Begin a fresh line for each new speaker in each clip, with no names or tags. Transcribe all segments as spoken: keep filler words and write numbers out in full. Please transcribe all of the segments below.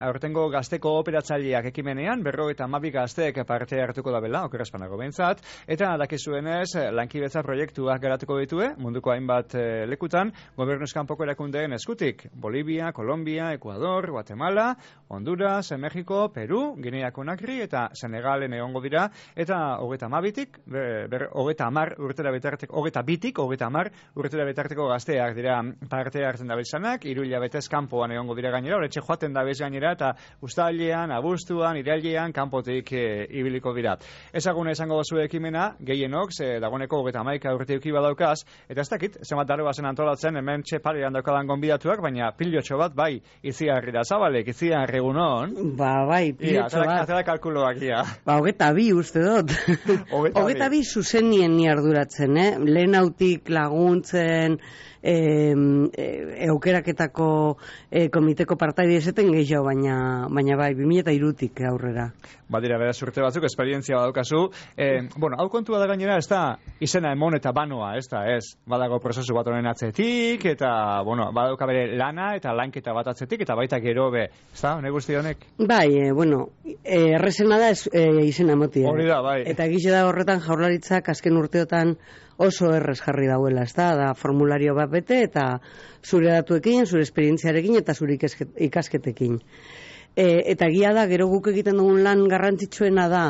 aurtengo gazteko operatzaileak ekimenean, berrogeita hamabi gazteek parte hartuko da bela, okerazpanago behintzat, eta dakizuenez, lankidetza proiektuak garatuko ditue, munduko hainbat e, lekutan, gobernuz kanpoko erakundeen eskutik, Bolivia, Kolombia, Ecuador, Guatemala, Honduras, Mexiko, Peru, Ginea Konakri eta Senegalen egongo dira, eta hogeita hamabitik, hogeita hamar urtera bitarteko, hogeita bitik, hogeita hamar urtera bitarteko gazteak dira parte hartzen dabiltzanak, hiru hilabetez kanpoan egongo dira gainera, horretxe joaten dabiz gainera, eta ustailean, abuztuan, irailean, kanpotik e, ibiliko dira. Ezaguna izango duzu ekimena, gehienok, ze dagoeneko hogeita hamaika urte uki badaukaz, eta ez dakit, zenbat daro bazen antolatzen, hemen txeparian daukadan gonbidatuak, baina pilotxo bat, bai, Itziarri da zabalek, Itziarri egunon.
Ba, bai, pilotxo bat.
Atera kalkuloak, ia.
Ba, hogeita bi uste dut. Hogeita bi zuzenien ni arduratzen, eh? Lehen hautik laguntzen, E, e, eukeraketako e, komiteko partaide eseten gehiago, baina, baina bai, bi mila hirutik aurrera.
Badira, beraz, urte batzuk, esperientzia badaukazu. E, bueno, hau kontua da gainera, ez da izena emon eta banoa, ez da, ez? Badago prozesu bat honen atzetik, eta, bueno, badauka bere lana eta lanketa bat atzetik, eta baita gero be, ez da, hone guzti honek?
Bai, e, bueno, e, errezena da ez, e, izena motia.
Hori da, bai.
Eta egize da horretan jaurlaritzak azken urteotan oso errez jarri dauela, ez da, da formulario bat bete, eta zure datuekin, zure esperientziarekin, eta zure ikasketekin. E, eta egia da, gero guk egiten dugun lan garrantzitsuena da,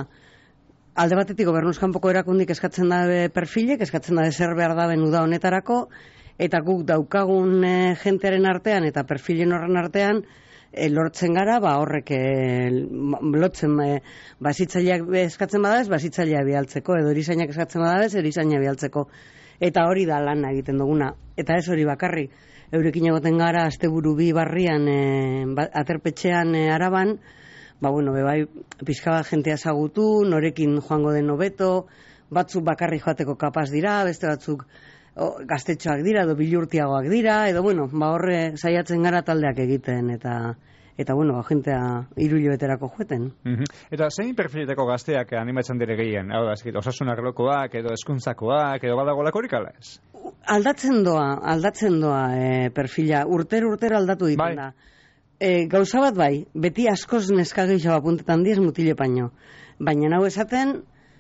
alde batetik gobernuz kanpoko erakundik eskatzen da perfilek, eskatzen da zer behar da benuda honetarako, eta guk daukagun e, jentearen artean, eta perfilen horren artean, E, lortzen gara, ba, horrek e, lotzen e, basitzaileak eskatzen badaz, basitzaileak bialtzeko, edo erizainak eskatzen badaz, erizainak bialtzeko. Eta hori da lana egiten duguna. Eta ez hori bakarri, eurekin egoten gara, asteburu bi barrian, e, ba, aterpetxean e, Araban, ba, bueno, bebai, pixka bat jentea ezagutu, norekin joango den hobeto, batzuk bakarri joateko kapaz dira, beste batzuk O, gaztetxoak dira, edo bilurtiagoak dira, edo, bueno, ba horre saiatzen gara taldeak egiten, eta, eta bueno, ba, jentea hiru hilabeterako joeten.
Mm-hmm. Eta zein perfiletako gazteak animatzen dire gehien? Hau da, eskit, osasun arlokoak, edo eskuntzakoak, edo badago lakorik ala ez?
Aldatzen doa, aldatzen doa e, perfila, urter urter aldatu ditzen
bai.
da. E, gauza bat bai, beti askoz neska gehiago apuntetan diez mutile paino. Baina hau esaten,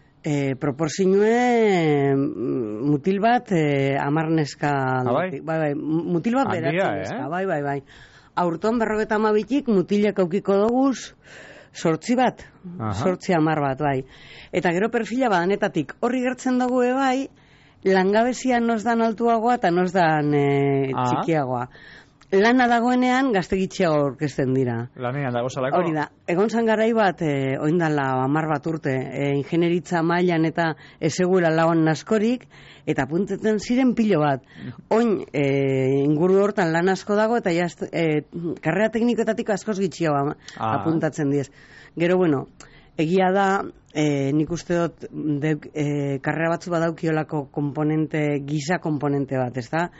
E, proporzinue mutil bat e, amar neska
ah, bai?
bai, bai, mutil bat beratzen neska,
eh?
bai, bai, bai. Aurton berrogeta amabitik mutilak aukiko doguz sortzi bat, sortzi amar bat, bai. Eta gero perfila badanetatik horri gertzen dugu bai, langabezia nos dan altuagoa eta nos dan e, txikiagoa. Lana dagoenean gazte gitxiago aurkezten dira.
Lanean dago salako?
Hori da. Egon zan garai bat, e, oindala hamar bat urte, e, ingenieritza mailan eta ezeguela lagon naskorik, eta apuntetzen ziren pilo bat. Oin, e, inguru hortan lan asko dago, eta jaz, e, karrera teknikoetatik askoz gitxiago ah. apuntatzen diez. Gero, bueno, egia da, e, nik uste dut, de, e, karrera batzu badaukiolako komponente, giza komponente bat, ez da?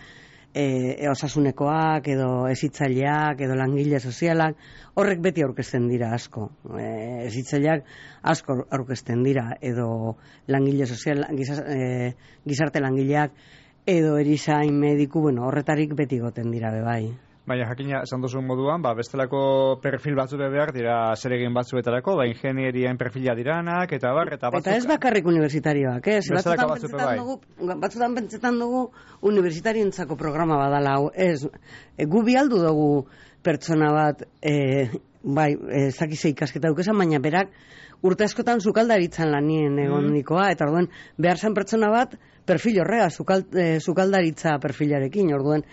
E, osasunekoak, edo ezitzaileak, edo langile sozialak, horrek beti aurkezten dira asko. E, ezitzaileak asko aurkezten dira, edo langile sozial, giza, e, gizarte langileak, edo erizain mediku, bueno, horretarik beti goten dira bebai.
Baina jakina, esan duzun moduan, ba, bestelako perfil batzure behar dira zeregin batzuetarako, ba, ingenierien perfila diranak, eta bar, eta batzuk...
Eta ez bakarrik universitarioak, eh? Batzutan
batzupe
pentsetan,
bai.
dugu, batzutan pentsetan dugu universitarientzako programa badala, ez, e, gu bialdu dugu pertsona bat, e, bai, ezakize ikasketa dukezan, baina berak urte askotan sukaldaritzan lanien egondikoa, mm. eta orduen, behar zen pertsona bat, perfil horrega, sukal, e, sukaldaritza perfilarekin, orduen,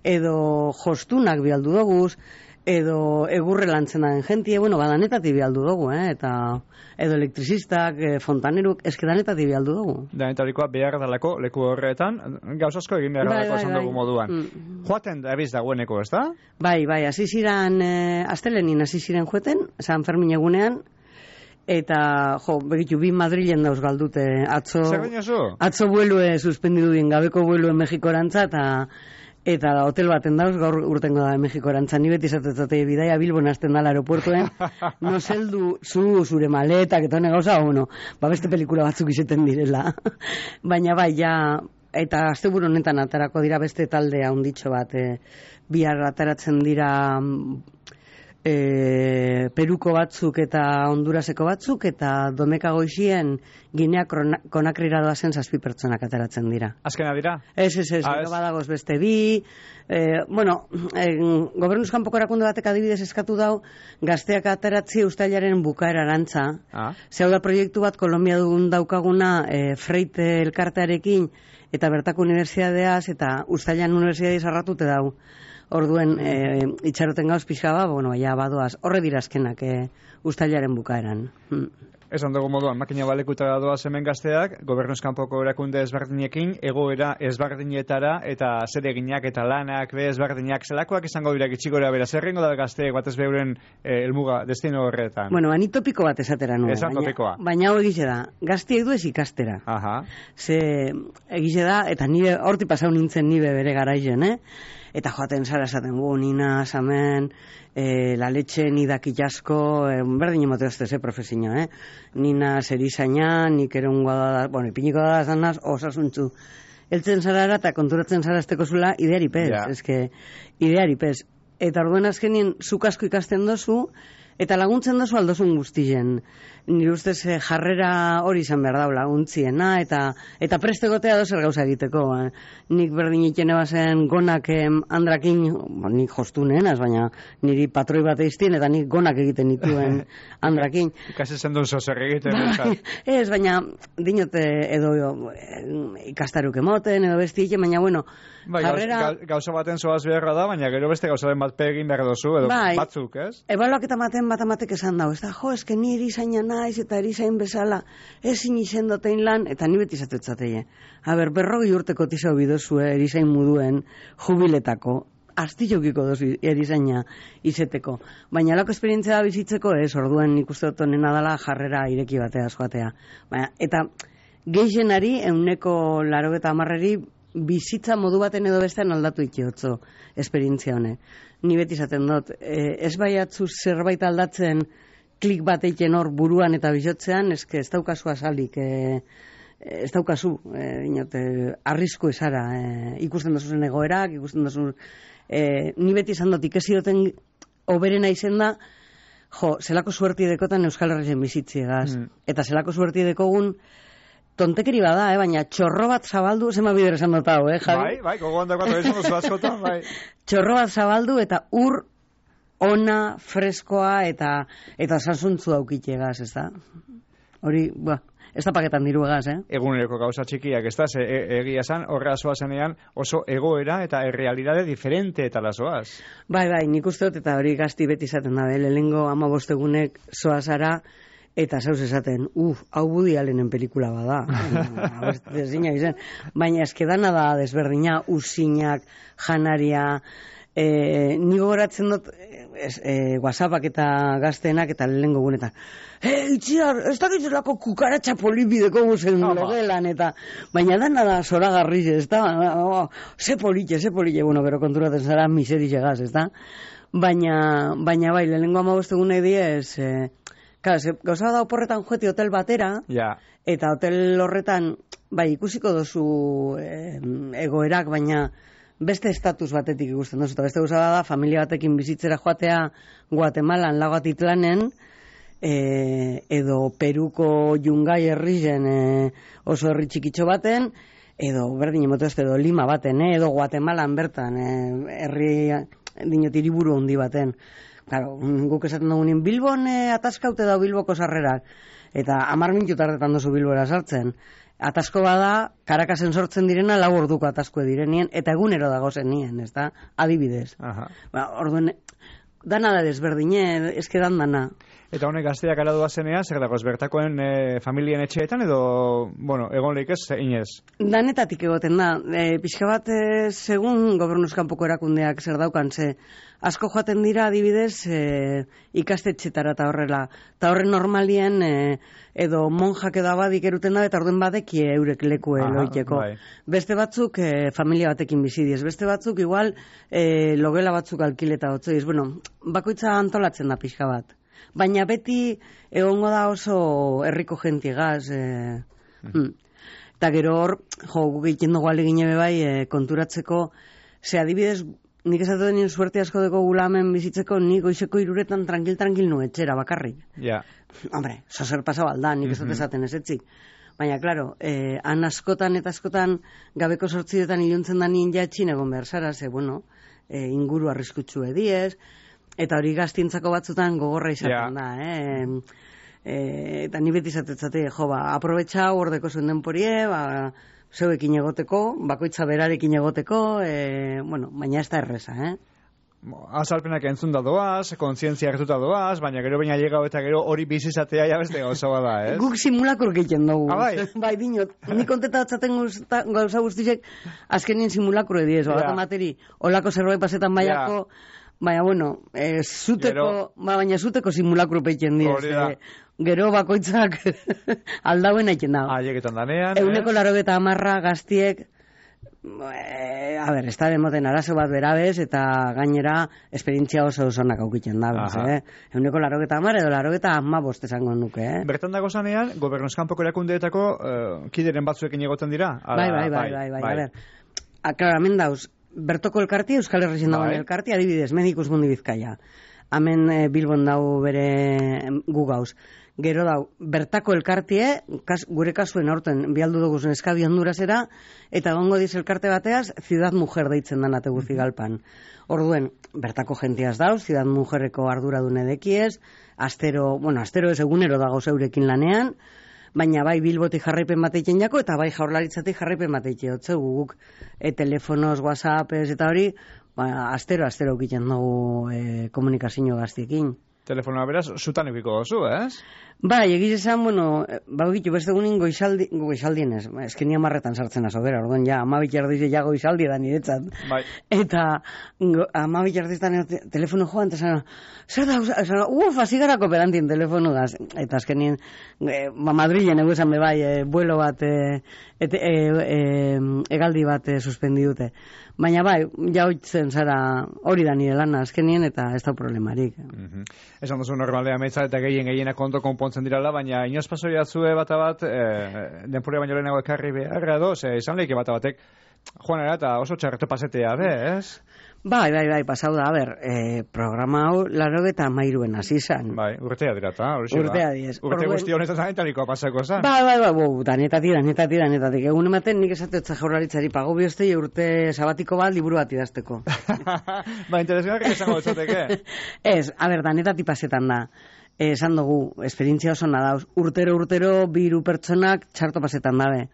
edo jostunak bialdu doguz, edo egurre lantzen den jentie, bueno, badanetati bialdu dugu, eh? Eta edo elektrizistak, e, fontaneruk, eskedanetati bialdu dugu.
Danetarikoa behar dalako leku horretan, gauz asko egin behar dalako esan dugu moduan. Mm. Joaten abiz dagoeneko, ez da?
Bai, bai, hasi ziren, e, astelenin hasi ziren joeten, San Fermin egunean, eta, jo, begitu, bi Madrilen dauz galdute, atzo...
Zer baino
atzo buelue suspendidu dien, gabeko buelue Mexikorantza, eta eta hotel baten dauz, gaur urtengo da Mexikorantza, ni beti zatetzate bidaia Bilbon hasten dala aeropuertuen, no zeldu zu, zure maletak, eta hone gauza, bueno, ba beste pelikula batzuk izeten direla. Baina bai, ja, eta asteburu honetan atarako dira beste taldea handitxo bat, e, bihar ataratzen dira e, Peruko batzuk eta Honduraseko batzuk, eta domeka goizien Ginea Konakrira doazen zazpi pertsonak ateratzen dira.
Azkena dira?
Ez, ez, ez,
ah,
gero badagoz beste bi, e, bueno, e, gobernuz kanpoko erakunde batek adibidez eskatu dau, gazteak ateratzi ustailaren bukaera arantza, ah. Zeu da proiektu bat Kolombia dugun daukaguna e, Freite elkartearekin, eta bertako unibertsitateaz, eta ustailan unibertsitatea zarratute dau. Orduen, e, itxaroten gauz pixka ba, bueno, ja, badoaz, horre dirazkenak e, ustailaren bukaeran. Hmm.
Esan dugu moduan, makina balekutara doaz hemen gazteak, gobernuz kanpoko erakunde ezberdinekin, egoera ezberdinetara, eta zereginak eta lanak be ezberdinak zelakoak izango dira gitxigora bera, zerrengo da gazteek batez beuren eh, elmuga, destino horretan.
Bueno, ani topiko bat esatera nuen.
Esan topikoa.
Baina, baina hau egize da, gaztiek du ez ikastera.
Aha.
Ze egize da, eta nire horti pasau nintzen nire bere garaizen, eh? Eta joaten zara esaten, gu, nina, zamen, e, la leche, nidak itasko, e, berdin emoteo ez ze profesinio, eh? Nina zerizaina, nik ere ungoa da, bueno, ipiniko da zanaz, osasuntzu. Eltzen zara era, eta konturatzen zara esteko zula, ideari pez, yeah. Ezke, ideari pez. Eta orduen azkenien, zuk asko ikasten dozu, eta laguntzen dozu aldozun guztien. Nire ustez jarrera hori izan behar daula, untziena, eta eta prestegotea dozer gauza egiteko. Eh. Nik berdin itxene bazen gonak em, andrakin, bo, nik jostunen, az, baina niri patroi bat eiztien, eta nik gonak egiten dituen andrakin.
Ikasi zen duzu zer egiten.
Ba, ez, baina dinote edo ikastaruk emoten, edo besti iten, baina bueno,
bai,
jarrera...
Gauza, gauza baten zoaz beharra da, baina gero beste gauzaren bat pegin behar dozu, edo bai, batzuk, ez?
Ebaluak eta maten bat amatek esan dago, ez da, jo, eske ni erizaina naiz eta erizain bezala ezin izen dotein lan, eta ni beti zatetzateie. Aber, berrogi urteko tizau bidozue erizain muduen jubiletako, astillokiko dozu erizaina izeteko. Baina lako esperientzia da bizitzeko, ez, orduen nik uste dut onena dela jarrera ireki batea joatea. Baina, eta gehixenari, euneko larogeta amarreri, bizitza modu baten edo bestean aldatu ikiotzo esperientzia honek. Ni beti izaten dut, e, ez baiatzu zerbait aldatzen klik bat eiken hor buruan eta bizotzean, eske ez daukazu azalik, e, ez daukazu, e, inote, arrisku esara, e, ikusten dozu zen egoerak, ikusten dozu, e, ni beti izan dut, ikesi duten oberena izen da, jo, zelako suerti dekotan Euskal Herrien bizitziegaz, mm. eta zelako suerti dekogun, tontekeri bada, eh, baina txorro bat zabaldu, zema bider esan dut hau, eh, Javi?
Bai, bai, gogoan dagoatu esan duzu askotan, bai.
Txorro bat zabaldu eta ur ona, freskoa eta eta sasuntzu daukitxegaz, ez da? Hori, ba, ez da paketan diru egaz, eh?
Eguneroko gauza txikiak, ez da, ze, e, egia esan, horra zoazenean oso egoera eta errealidade diferente eta lazoaz. Bai,
bai, nik uste dut eta hori gazti beti izaten da, lehengo ama bostegunek zoazara, eta zauz esaten, uf, hau Woody Allenen pelikula bada. Baina eskedana da desberdina, usinak, janaria, e, ni gogoratzen dut, es, e, WhatsAppak eta gaztenak eta lehengo gunetan. E, itziar, ez da gitzelako kukaratxa polibideko guzen logelan, eta baina dana da zoragarriz, ez da? Oh, ze politxe, ze politxe, bueno, pero konturatzen zara miseri llegaz, ez da? Baina, baina bai, lehengo amabostegun nahi diez, e, claro, gauza da oporretan joeti hotel batera,
yeah.
Eta hotel horretan, bai, ikusiko dozu eh, egoerak, baina beste estatus batetik ikusten dozu. Eta beste gauza da, familia batekin bizitzera joatea Guatemalan, Lagoatitlanen, eh, edo Peruko Yungay herrizen eh, oso herri txikitxo baten, edo berdin emotozte, edo Lima baten, eh, edo Guatemalan bertan, eh, herri dinot hiriburu handi baten. Claro, guk esaten dugunin, Bilbon eh, ataskaute da Bilboko sarrerak, eta hamar minutu tardetan dozu Bilbora sartzen. Atasko bada, Karakasen sortzen direna, lau orduko atasko direnien, eta egunero dago zen nien, ez da? Adibidez.
Aha.
Ba, orduen, dana da desberdine, eske dan dana.
Eta honek gazteak ala doazenea, zer dagoz, bertakoen e, familien etxeetan, edo, bueno, egon lehik ez, inez?
Danetatik egoten da. E, pixka bat, e, segun gobernuz kanpoko erakundeak zer daukan, ze asko joaten dira adibidez e, ikastetxetara eta horrela. Eta horren normalien e, edo monjak edo abadik eruten da, eta orden badekie eurek leku eloiteko. Bai. Beste batzuk e, familia batekin bizidiez, beste batzuk igual e, logela batzuk alkileta hotzoiz. Bueno, bakoitza antolatzen da pixka bat. Baina beti egongo da oso herriko jentiegaz. E, mm. Eta gero hor, jo, guk egiten dugu alegin ebe bai, e, konturatzeko, ze adibidez, nik esatu denien suerte asko deko gulamen bizitzeko, nik goizeko iruretan tranquil-tranquil nu etxera bakarrik.
Ja.
Hombre, zozer pasa balda, nik esatu esaten ez etzik. Baina, klaro, eh, han askotan eta askotan gabeko sortzidetan iluntzen da nien jatxin egon behar zara, ze, bueno, eh, inguru arriskutsu ediez, eta hori gaztintzako batzutan gogorra izaten da, eh? E, eta ni beti izatetzate, jo, ba, aprobetxa hordeko zuen denporie, ba, zeuekin egoteko, bakoitza berarekin egoteko, e, bueno, baina ez da erreza, eh?
Azalpenak entzun da doaz, kontzientzia hartuta doaz, baina gero baina llegau eta gero hori bizizatea ja beste gauza bada, ez?
Guk simulakur egiten dugu.
Ah, bai?
Bai, dinot, nik kontetatzaten gauza guztizek, azkenien simulakur ediez, yeah. Bat materi, olako zerbait pasetan baiako, yeah. Baina, bueno, eh, zuteko, gero, ba, baina zuteko simulakru peiten diez. Eh, gero bakoitzak aldauen aiken dago.
Aieketan danean,
Euneko eh? laro eta amarra gaztiek, eh, a ber, ez da demoten arazo bat berabez, eta gainera esperientzia oso osonak aukiten dabez, eh? Euneko laro eta amar edo laro eta ama bost esango nuke, eh?
Bertan dago zanean, gobernuzkanpoko erakundeetako uh, kideren batzuekin egoten dira?
Ala, bai, bai, bai, bai, bai, bai, a ber. Aklaramen dauz, bertoko elkarti, Euskal Herrixen dagoen bai. Elkarti, adibidez, Medikus Mundi Bizkaia. Hemen e, Bilbon dau bere gu gauz. Gero dau, bertako elkartie, kas, gure kasuen aurten bialdu dugu zen eskabi Hondurazera, eta gongo diz elkarte bateaz, Ciudad Mujer deitzen dan ate guzi galpan. Orduen, bertako jentiaz dauz, Ciudad Mujerreko arduradun edekiez, astero, bueno, astero ez egunero dago zeurekin lanean, baina bai Bilboti jarraipen bateiten jako, eta bai Jaurlaritzatik jarraipen bateite, otzeu guk, e, telefonoz, whatsappez, eta hori, ba, astero, astero egiten dugu e, komunikazio gaztiekin.
Telefonoa beraz, zutan ebiko dozu, ez?
Bai, egiz esan, bueno, ba, egitu, beste gunin goizaldi, goizaldien ez, eskenia marretan sartzen azobera, orduan, ja, amabik erdiz ja goizaldi da niretzat. Bai. Eta, amabik erdiz da niretzat, telefono joan, eta zara, zer da, zara, uf, azigarako perantien telefono da, eta eskenien, e, ba, Madrilen eguesan be bai, e, vuelo bat, e, et, e, e, egaldi bat e, suspendi dute. Baina bai, jautzen zara hori da nire lana azkenien eta ez da problemarik.
Mm-hmm. Esan duzu normalea metza eta gehien gehiena konto konpontzen dirala, baina inoz pasori atzue bata bat, e, denpure baino lehenago ekarri beharra edo, ze izan lehike bata batek, joan era eta oso txarreto pasetea, be, ez?
Bai, bai, bai, pasau da, a ber, eh, programa hau laro eta mairuen hasi zan.
Bai, urtea dirata, hori
urtea diez.
Urte guzti honetan zanetariko pasako zan.
Bai, bai, bai, bai, danetatik, danetatik, danetatik. Egun ematen nik esatutza Jaurlaritzari pago biostei urte sabatiko bat liburu bat idazteko.
Ba, interesgarri esango dutxoteke.
Ez, a ber, danetatik pasetan da. Esan dugu, esperientzia oso nadauz. Urtero, urtero, biru pertsonak txarto pasetan dabe.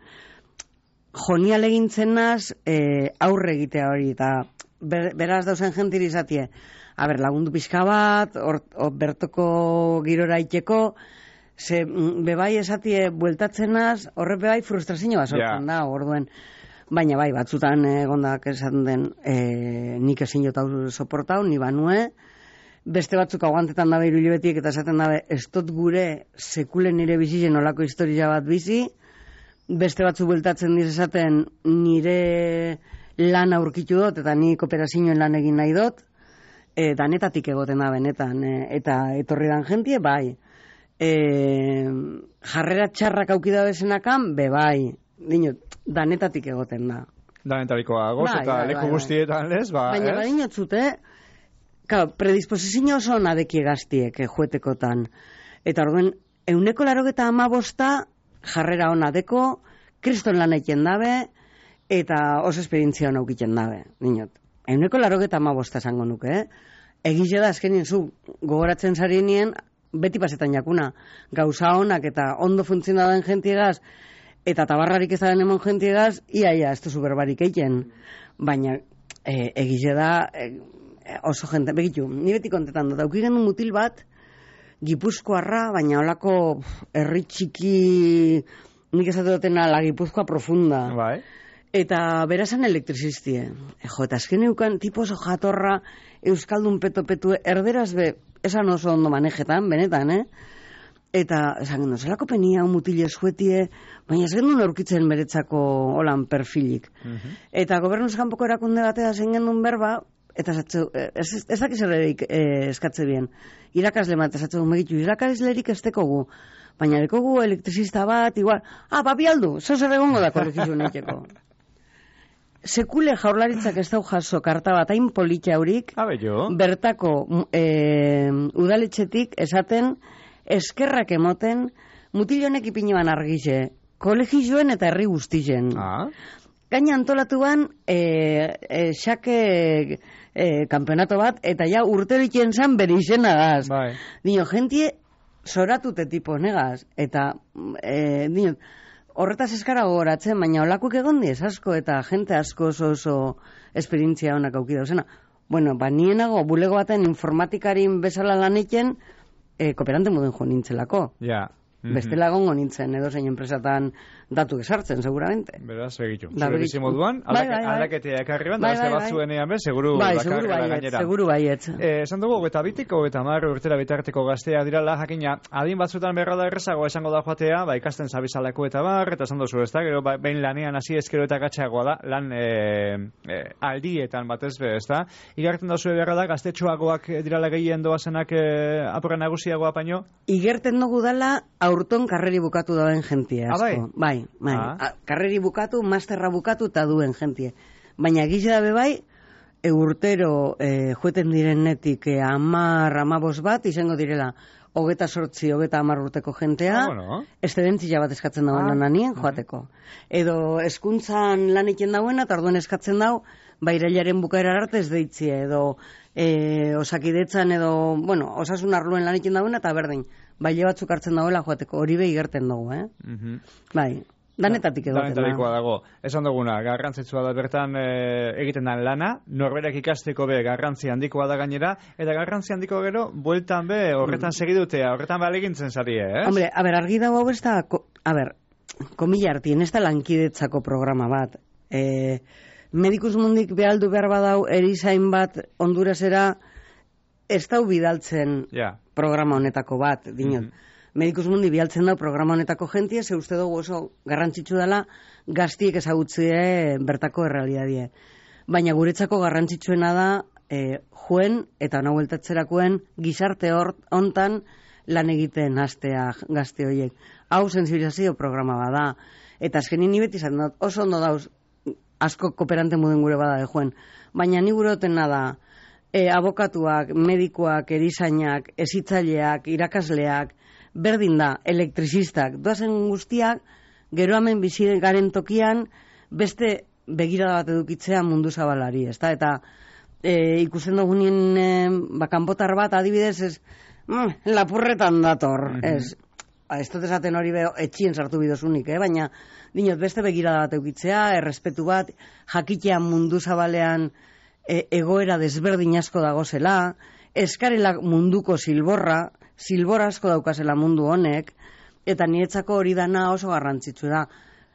Jonia legintzen naz, eh, aurre egitea hori, eta Ber, beraz dauzen jentiri izatie, a ber, lagundu pixka bat, or, or, bertoko girora iteko, ze bebai esatie bueltatzenaz, horre bebai frustrazio bat sortzen yeah. da, orduen, baina bai, batzutan egondak esan den, e, nik ezin jotau soportau, ni banue, beste batzuk aguantetan dabe irulibetik, eta esaten dabe, ez dut gure sekulen nire bizitzen olako historia bat bizi, beste batzuk bueltatzen diz esaten nire lan aurkitu dut, eta ni kooperazioen lan egin nahi dut, e, danetatik egoten da benetan, e, eta etorri dan jentie, bai. E, jarrera txarrak aukida bezenakan, be bai. Dinot, danetatik egoten da.
Danetarikoa goz, bai, eta bai, leku bai, guztietan lez, ba,
baina,
ez?
Baina, zute, predisposizio oso nadeki egaztiek, e, juetekotan. Eta orduen, euneko larogeta amabosta jarrera hona deko, kriston lan eiken dabe, eta oso esperientzia hona ukiten dabe, dinot. Euneko larogeta amabosta esango nuke, eh? Egize da, azkenien zu, gogoratzen zarenien, beti pasetan jakuna, gauza honak eta ondo funtziona den jentiegaz, eta tabarrarik ez den emon jentiegaz, ia, ia, ez duzu berbarik eiken. Baina, e, egize da, e, oso jente, begitu, ni beti kontetan dut, aukigen un mutil bat, Gipuzkoarra, baina holako herri txiki, nik esatu dutena, la Gipuzkoa profunda.
Bai.
Eta berazan elektrizistie. Jo, eta azken eukan tipo oso jatorra, euskaldun peto-petu, erderaz be, esan oso ondo manejetan, benetan, eh? Eta, esan gendu, zelako penia, un mutile eskuetie, baina ez gendu aurkitzen beretzako holan perfilik. Uh-huh. Eta gobernuz kanpoko erakunde batea zen gendun berba, eta esatze, ez, ez dakiz errerik eh, eskatze bien. Irakasle bat, esatze du, megitu, irakaslerik ez tekogu, baina dekogu elektrizista bat, igual, ah, papi aldu, zo zer egongo da kolegizun eiteko. sekule jaurlaritzak ez dau jaso karta bat hain politia haurik, bertako e, udaletxetik esaten eskerrak emoten mutilonek ipinoan argize, kolegioen eta herri guztizen.
Ah.
Gaina antolatuan e, e, xake e, kampeonato bat, eta ja urterikien zan bere izena gaz.
Bai.
Dino, jentie soratute tipo negaz, eta e, dino, horretaz eskara gogoratzen, baina olakuk egon diez asko, eta jente asko oso oso esperientzia honak auki dauzena. Bueno, ba, nienago bulego baten informatikarin bezala lan eken, e, kooperante moden jo nintzelako.
Ja. Yeah. Mm-hmm.
Bestela gongo nintzen, edo zein enpresatan datu esartzen, seguramente.
Beraz, begitu. Zure bizi moduan, aldaketea ekarri ban, da beste batzuenean be, seguru
bakarrela gainera. Seguru baiet.
Esan dugu, eta bitiko, eta mar urtera bitarteko gaztea dirala, jakina, adin batzutan berra da errezago esango da joatea, ba, ikasten zabizalako eta bar, eta esan duzu, ez da, gero, ba, behin lanean hasi ezkero eta gatxeagoa da, lan e, e, aldietan batez be, ez da. Igarten da zuen berra da, gaztetxoagoak dirala gehien doazenak e, apurra nagusiagoa paino?
Igerten dugu dala, aurton karreri bukatu dauen jentie asko.
Ah, bai?
Bai, bai.
Ah.
Karreri bukatu, masterra bukatu eta duen jentie. Baina gize dabe bai, e, urtero e, jueten direnetik e, amar, amabos bat, izango direla, hogeta sortzi, hogeta amar urteko jentea,
ah, bueno.
Estedentzia bat eskatzen dauen ah. lananien joateko. Edo eskuntzan lan iken dauen, eta orduan eskatzen dau, bairailaren bukaera arte ez deitzie, edo e, osakidetzan, edo, bueno, osasun arluen lan iken dauen, eta berdin, baile batzuk hartzen dagoela joateko, hori behi gerten dugu, eh?
Mm-hmm.
Bai, danetatik egoten.
Danetarikoa dago. Esan duguna, garrantzitsua da bertan e, egiten dan lana, norberak ikasteko be garrantzi handikoa da gainera, eta garrantzi handiko gero, bueltan be, horretan mm. segidutea, horretan be alegintzen zarie, eh?
Hombre, a ber, argi dago hau ez da, a ber, komila hartien, ez da lankidetzako programa bat. E, Medikus mundik behaldu behar badau erizain bat Hondurasera, ez dau bidaltzen
yeah.
programa honetako bat, dinot. Mm-hmm. Medikus mundi bialtzen dau programa honetako jentia, ze uste dugu oso garrantzitsu dela gaztiek ezagutzie bertako errealidadie. Baina guretzako garrantzitsuena da e, joen eta ona bueltatzerakoen gizarte hor hontan lan egiten hastea gazte horiek. Hau sensibilizazio programa bada. Eta azkenin ni beti izan dut, oso ondo dauz asko kooperante muden gure bada de joen. Baina ni gure otena da, E, abokatuak, medikoak, erizainak, ezitzaileak, irakasleak, berdin da, elektrizistak, doazen guztiak, gero hemen bizi garen tokian, beste begirada bat edukitzea mundu zabalari, ezta? Eta e, ikusten dugunien e, bakanpotar bat, adibidez, ez, mm, lapurretan dator, mm-hmm. ez, ez dut esaten hori beho, etxien sartu bidozunik, eh? Baina, dinot, beste begirada bat edukitzea, errespetu bat, jakitea mundu zabalean, E, egoera desberdin asko dagozela, eskarela munduko silborra, silbora asko daukazela mundu honek, eta niretzako hori dana oso garrantzitsu da.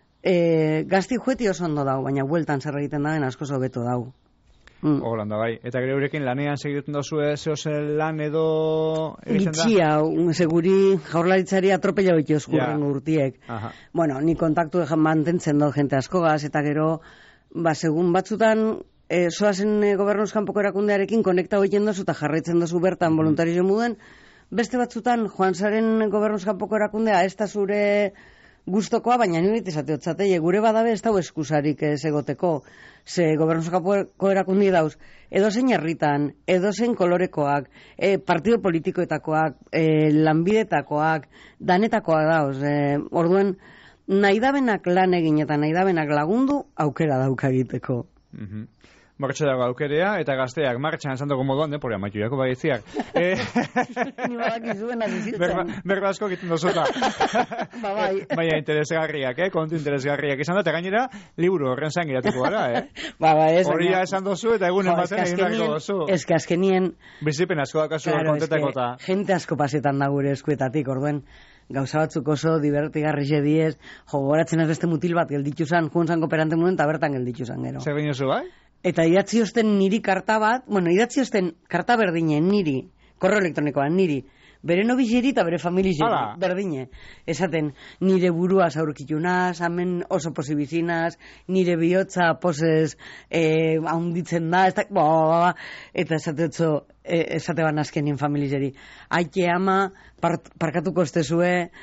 E, gazti jueti oso ondo dau, baina bueltan zer egiten dauen asko hobeto dau. Mm.
Holanda, bai. Eta gero eurekin lanean segituten dozu zehozen lan edo...
Bitxia, seguri jaurlaritzari atropella beti oskurren yeah. urtiek.
Aha.
Bueno, ni kontaktu ejan mantentzen dut jente askogaz, eta gero, ba, segun batzutan... E, soazen e, gobernuz kanpoko erakundearekin konekta egiten dozu eta jarraitzen dozu bertan mm. voluntario muden, beste batzutan joan zaren gobernuz kanpoko erakundea ez da zure gustokoa, baina nire esate otzatei, gure badabe ez dau eskusarik ez egoteko, ze gobernuz kanpoko erakundi dauz, edo zein herritan, edo zein kolorekoak, e, partido politikoetakoak, e, lanbidetakoak, danetakoak dauz, e, orduen nahi dabenak lan egin eta nahi dabenak lagundu aukera dauka egiteko.
Mhm. Martxa dago aukerea, eta gazteak martxan esan dugu moduan, de, poria maituiako baitziak. Eh,
Ni badakizuen azizitzen.
Berba asko egiten dozota.
Ba, bai.
Baina interesgarriak, eh? Kontu interesgarriak izan da, eta gainera, liburu horren zan giratuko gara, eh?
Ba, ba, ez.
Horria esan dozu, eta egunen baten egin darko dozu.
Ez que azkenien...
Bizipen asko dakazu claro, kontetako eta...
Gente asko pasetan da gure eskuetatik, orduen... Gauza batzuk oso divertigarri diez, jo, goratzen ez beste mutil bat gelditu zan, juan zan kooperante muden, eta bertan gelditu zan gero.
Zer bine zu, bai?
Eta idatzi osten niri karta bat, bueno, idatzi osten karta berdinen niri, korreo elektronikoan niri, bere nobizeri eta bere familizeri, berdine. Esaten, nire burua zaurkitunaz, hemen oso posibizinaz, nire bihotza posez eh, haunditzen da, ez da, ba, ba, ba, eta esate otzo, eh, esate ban azkenien familizeri. Aike ama, part, parkatuko estezue,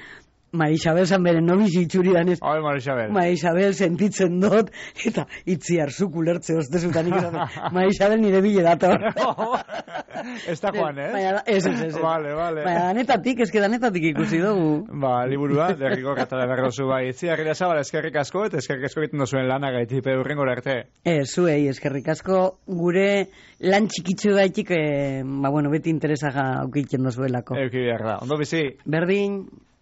Mari Isabel zan bere nobizi itxuri danez.
Hoi, Mari Isabel.
Mari Isabel sentitzen dut, eta itziar zu kulertze ostezutan ikatzen. Mari Isabel nire bile dator.
Ez da joan, eh?
Baina, ez, ez, ez.
Vale, vale.
Baina, danetatik, eske danetatik ikusi dugu.
Ba, liburua, derriko katala berrozu bai. Itziar gira zabal, eskerrik asko, eta eskerrik asko egiten duzuen lana gaiti, pedurrengo arte.
Ez, zuei, eskerrik asko, gure lan txikitzu gaitik, eh, ba, bueno, beti interesaga aukiten dozuelako.
Euki behar da. Ondo bizi?
Berdin.